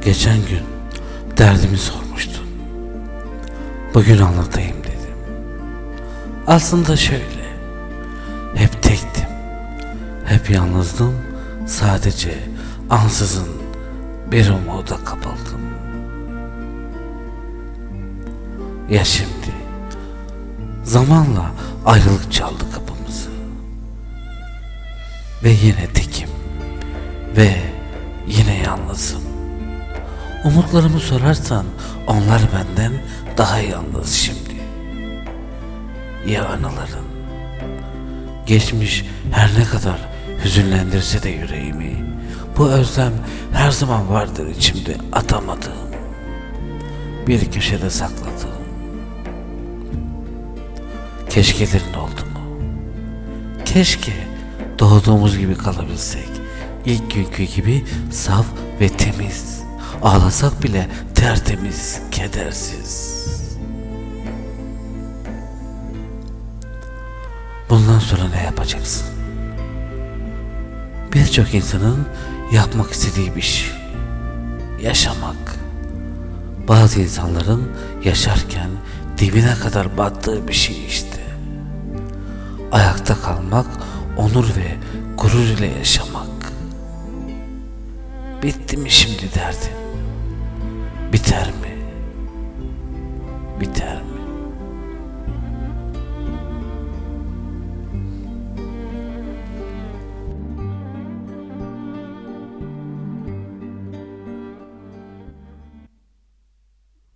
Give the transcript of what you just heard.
Geçen gün derdimi sormuştun. Bugün anlatayım dedim. Aslında şöyle, hep tektim, hep yalnızdım, sadece ansızın bir umuda kapıldım. Ya şimdi, zamanla ayrılık çaldı kapımızı. Ve yine tekim, ve yine yalnızım. Umutlarımı sorarsan onlar benden daha yalnız şimdi. Ya anıların, geçmiş her ne kadar hüzünlendirse de yüreğimi, bu özlem her zaman vardır içimde, atamadığım, bir köşede sakladığım. Keşkelerin oldu mu? Keşke doğduğumuz gibi kalabilsek, ilk günkü gibi saf ve temiz, ağlasak bile tertemiz, kedersiz. Bundan sonra ne yapacaksın? Birçok insanın yapmak istediği bir şey, yaşamak. Bazı insanların yaşarken dibine kadar battığı bir şey işte. Ayakta kalmak, onur ve gurur ile yaşamak. Bitti mi şimdi derdin? Biter mi? Biter mi?